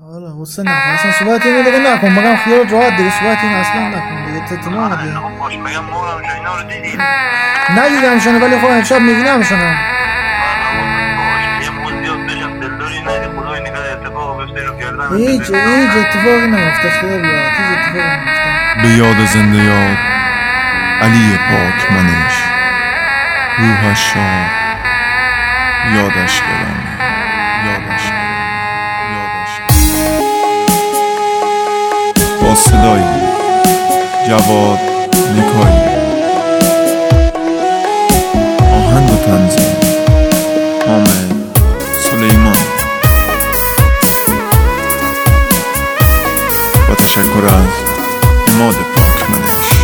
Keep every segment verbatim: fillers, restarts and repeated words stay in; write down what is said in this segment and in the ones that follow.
آره حسین نکن اصلا صحبت اینو دیگه نکن، مگم خیال راحت دیگه صحبت این اصلا نکن دیگه. تتمام دیگه خب باش میگم مورم جا اینا رو دیدین؟ ندیدمشونه ولی خب امشب میبینمشونه. یه موز زیاد بشم دلداری ندی خدای نگه اتفاق بفته رو کردن. هیچ هیچ اتفاقی نمیفته، خیال راحت هیچ اتفاقی نمیفته. به یاد زنده یاد علی پاک منش، روحش را یادش گرامی، یادش گرامی، یادش گرامی. با صدای جواد نکایی، آهنگ و تنظیم حامد سلیمان. با تشکر از عماد پاک منش.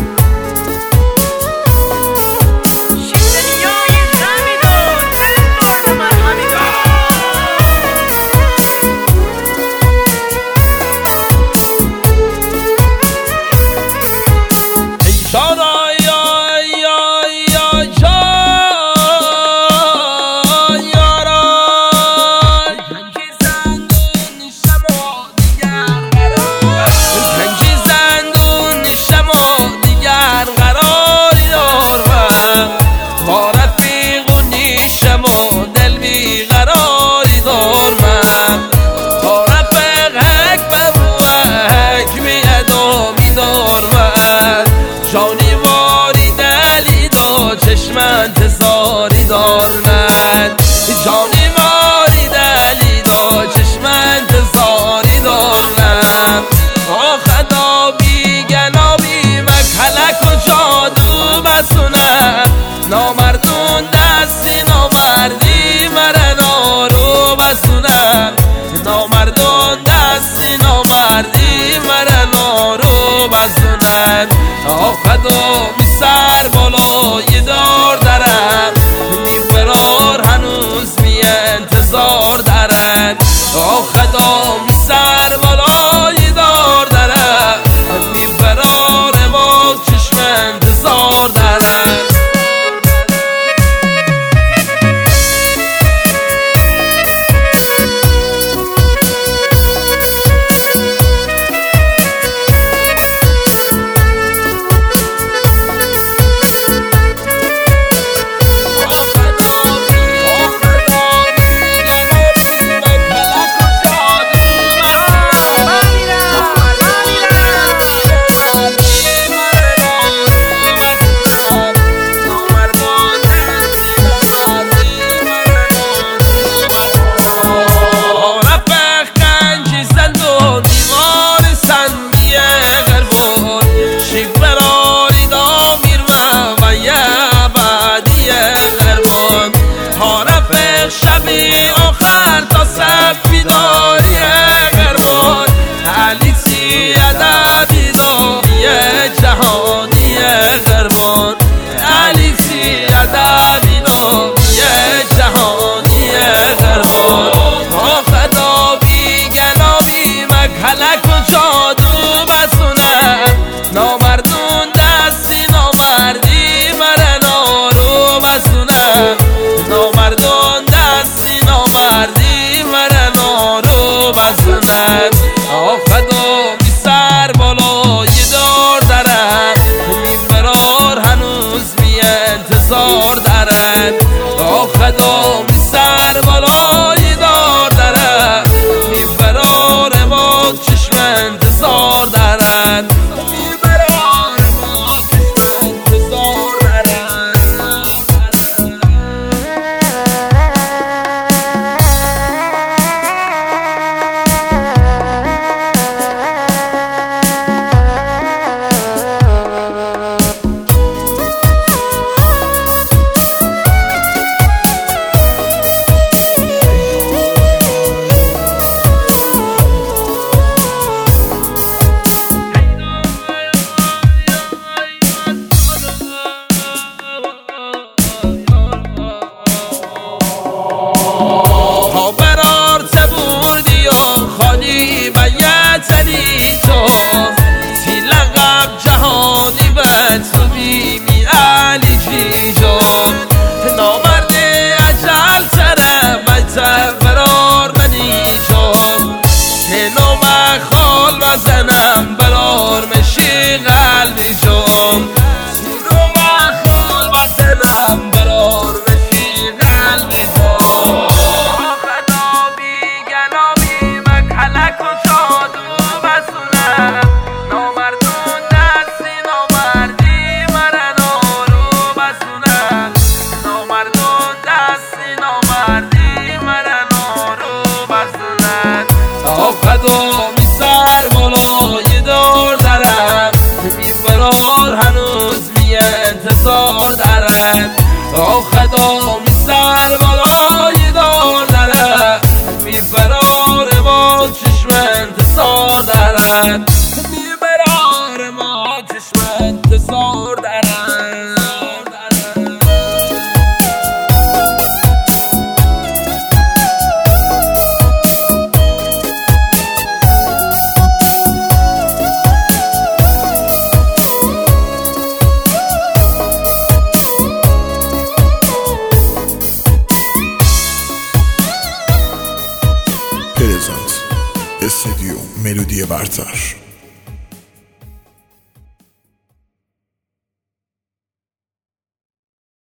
جانی واری دلی دا چشم انتظاری دار من، جانی واری دلی دا چشم انتظاری دارم. آخدا بی گنابی مکلک و جادو بسونم، نامردون دستی نامردی مرنا رو بسونم، نامردون دستی نامردی مرنا رو بسونم. آخدا می سر بالای دار درم، می فرار هنوز می انتظار درم. آخدا می سر بالای دار درم، می فرار با چشم انتظار درم. قدمی سر بالای دار درم بیقرار هنوز می انتظار درم قدمی سر بالای دار درم بیقرار ما چشم انتظار درم بیقرار ما چشم انتظار درم پرزنت استودیو ملودی برتر.